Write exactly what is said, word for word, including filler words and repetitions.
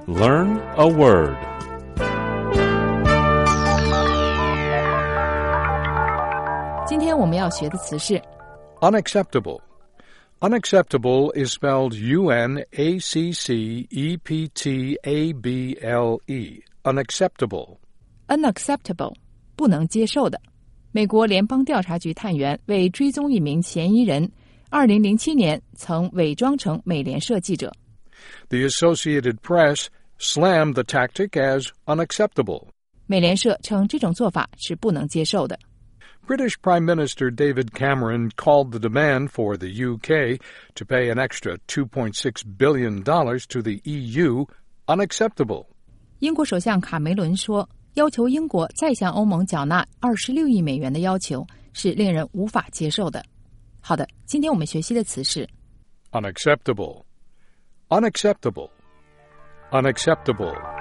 Learn a word. Unacceptable. Unacceptable is spelled U N A C C E P T A B L E. Unacceptable. Unacceptable 不能接受的。美国联邦调查局探员为追踪一名嫌疑人，二零零七年曾伪装成美联社记者。 The Associated Press slammed the tactic as unacceptable. 美联社称这种做法是不能接受的。 British Prime Minister David Cameron called the demand for the U K to pay an extra two point six billion dollars to the E U unacceptable. 英国首相卡梅伦说，要求英国再向欧盟缴纳二十六亿美元的要求是令人无法接受的。好的，今天我们学习的词是 Unacceptable. Unacceptable. Unacceptable.